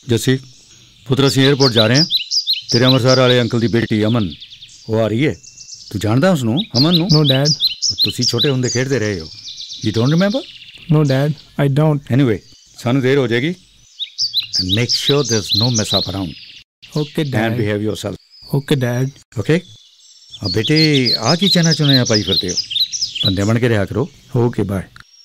जस्सी पुत्र ਅਸੀਂ एयरपोर्ट जा रहे हैं। तेरे अमृतसर वाले अंकल ਦੀ बेटी अमन वो आ रही है। तू जानदा उसनू अमन नू? No dad. ਤੁਸੀਂ ਛੋਟੇ ਹੁੰਦੇ ਖੇਡਦੇ ਰਹੇ ਹੋ। You don't remember? No dad, I don't. Anyway, ਸਾਨੂੰ ਦੇਰ ਹੋ ਜਾਏਗੀ and make sure there's no mess up around. Okay dad. And behave yourself. Okay dad. Okay? अब बेटे आ की चना चुना पाई फिरते हो, बंदे बन के रहा करो। Okay bye.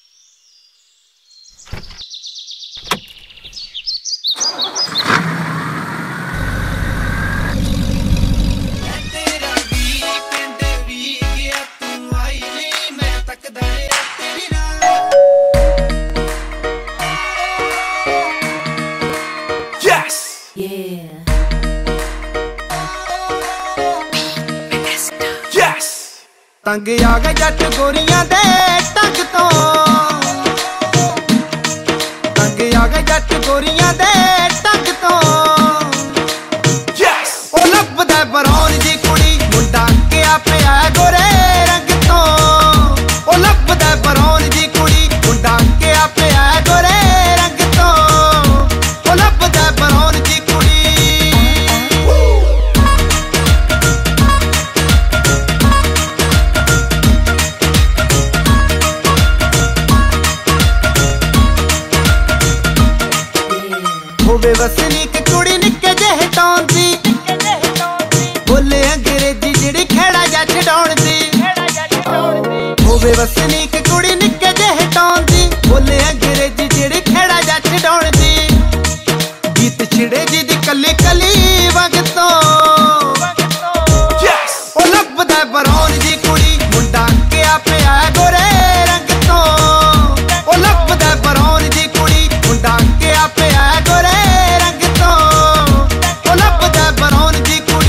तंग आ गए जट गोरियां दे टंग तो, तंग आ गए जट गोरियां दे टंग तो। ओ लभदा बरौन जी कुड़ी मुंडा के पिया गोरे रंग तो। ओ लभदा बरौन जी कुड़ी मुंडा के पिया गोरे रंग तो। ओ लभदा बरौन जी कुड़ी। होवे वसनीक कुड़ी निक्के जेहे टौन दी, बोले अंग्रेजी जिहड़ी खेड़ा जा छडाउण दी। होवे वसनीक कुड़ी निक्के जेहे टौन दी, बोले अंग्रेजी जिहड़ी खेड़ा जा छडाउण दी। गीत छिड़े जी दी कली कली वग तो। ओ लभदा बरौन जी कुड़ी मुंडा के पिया गोरे रंग तो। ओ लभदा बरौन जी कुड़ी मुंडा के पिया गोरे रंग तो। ओ लभदा बरौन जी कुड़ी।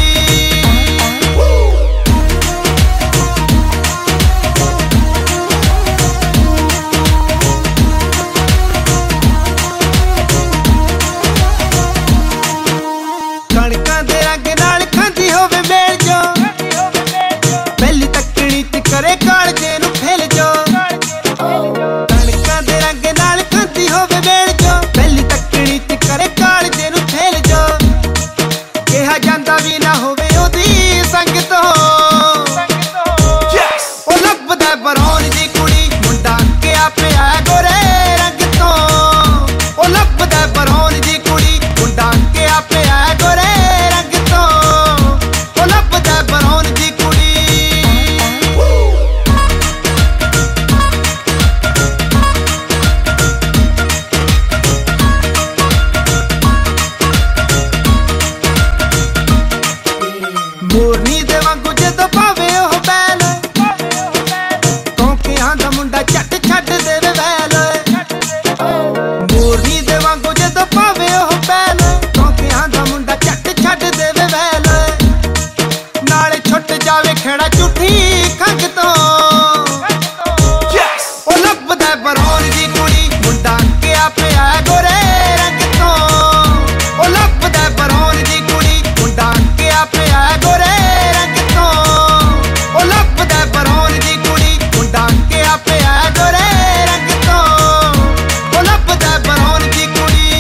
कणकां दे रंग नाल खांदी होवे मेल जो, पहली तकड़ी च करे कालजे नू फेल जो। कणकां दे रंग नाल खांदी होवे मेल जो, पहली तकड़ी च करे कालजे नू फेल जो। कहा जांदा भी ना होवे ओदी संग तो। ओ लभदा बरौन जी कुड़ी मुंडा के पिया गोरे रंग तो। ओ लभदा बरौन जी कुड़ी मुंडा के पिया गोरे रंग तो। ओ लभदा बरौन जी कुड़ी। मोरनी दे वांगू जदों पावे ओह बैल, कौंकियां दा मुंडा झट छड्ड देवे वैल। मोरनी दे वांगू जदों पावे ओह बैल, कौंकियां दा मुंडा झट छड्ड देवे वैल। नाले छुट जावे खेड़ा झूठी खंग तो। ओ लभदा बरौन जी कुड़ी मुंडा के पिया गोरे रंग तो। ओ लभदा बरौन जी कुड़ी मुंडा के पिया गोरे रंग तो। ओ लभदा बरौन जी कुड़ी मुंडा के पिया गोरे रंग तो। ओ लभदा बरौन जी कुड़ी।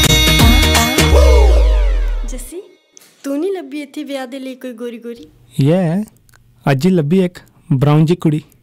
जस्सी तू नहीं लभी इत्थे विआह दे लई कोई गोरी गोरी? Yeah, अज ही लब्भी एक ब्राउन जी कुड़ी।